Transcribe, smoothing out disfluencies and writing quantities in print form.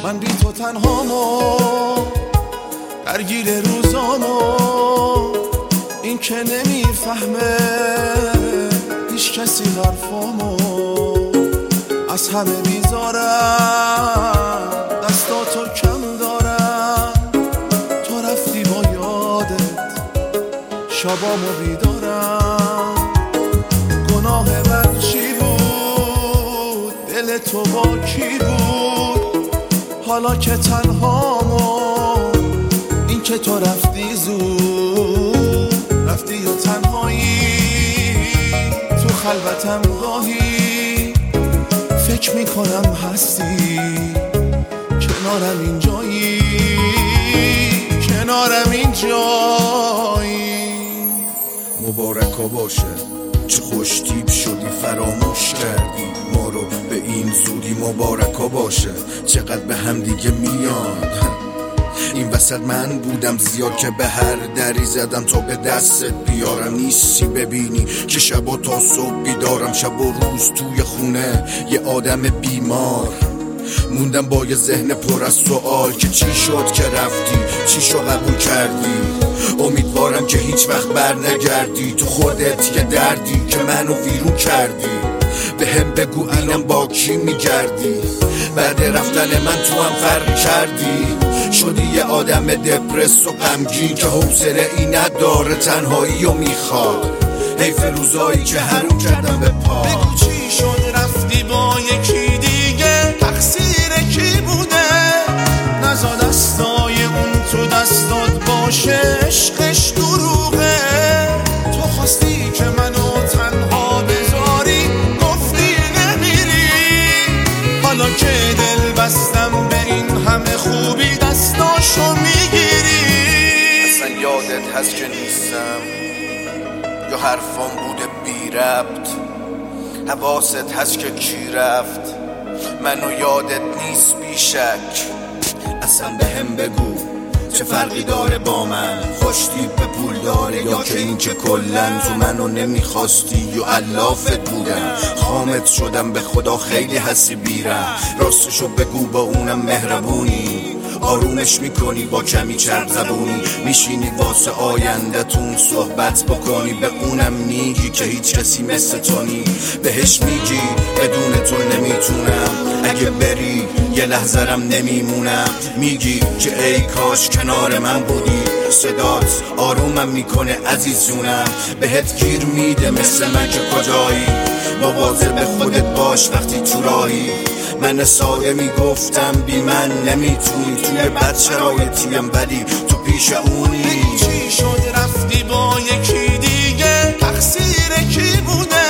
من بی تو تنهامو درگیر روزامو، این که نمیفهمه هیچ کسی حرفامو، از همه بیزارم دستاتو کم دارم، تو رفتی با یادت شبامو بیدارم. گناه من چی بود؟ دل تو با کی بود؟ حالا که تنهامو، این که تو رفتی زود، رفتی و تنهایی تو خلوتم گاهی فکر میکنم هستی کنارم اینجایی، کنارم اینجایی. مبارکا باشه چه خوشتیپ شدی فراموش کردی ما رو به این زودی، مبارکا باشه چقدر به هم دیگه میان. این وسط من بودم زیاد که به هر دری زدم تا به دستت بیارم، نیستی ببینی که شب و تا صبح بیدارم، شب و روز توی خونه یه آدم بیمار موندم با یه ذهن پر از سوال که چی شد که رفتی، چی شو قبول کردی. امیدوارم که هیچ وقت بر نگردی، تو خودت یه دردی که منو ویرون کردی. به هم بگو اینم با کی میگردی، بعد رفتن من تو هم فرق کردی، شدی یه آدم دپرس و غمگین که حوصله ای نداره تنهایی و میخواد. حیف روزایی که حروم کردم به پا. بگو چی شد رفتی با یکی دیگه، تقصیر کی بوده؟ نزا دستای اون تو دستات باشه، عشقش دروغه. تو خواستی که منو تنها بذاری، گفتی نمیری، حالا که دل بستم به این همه خوبی دستاشو میگیری. اصلا یادت هست که نیستم یا حرفام بوده بی ربط؟ حواست هست که کی رفت منو یادت نیست بیشک؟ اصلا به هم بگو چه فرقی داره با من، خوشتیپ به پول داره یا که این که کلن تو منو نمیخواستی و علافت بودم، خامت شدم به خدا خیلی حسی بیرم. راستشو بگو با اونم مهربونی، آرومش میکنی با کمی چرب زبونی، میشینی واسه آیندتون صحبت بکنی، به اونم میگی که هیچ کسی مثل تو نی، بهش میگی بدون تو نمیتونم، اگه بری یه لحظرم نمیمونم، میگی که ای کاش کنار من بودی، صدات آرومم میکنه عزیزونم، بهت گیر میده مثل من که کجایی، مواظب به خودت باش وقتی تو راهی. من ساده میگفتم بی من نمیتونی، توی بد شرایطیم ولی تو پیش اونی. چی شد رفتی با یکی دیگه، تقصیر کی بوده؟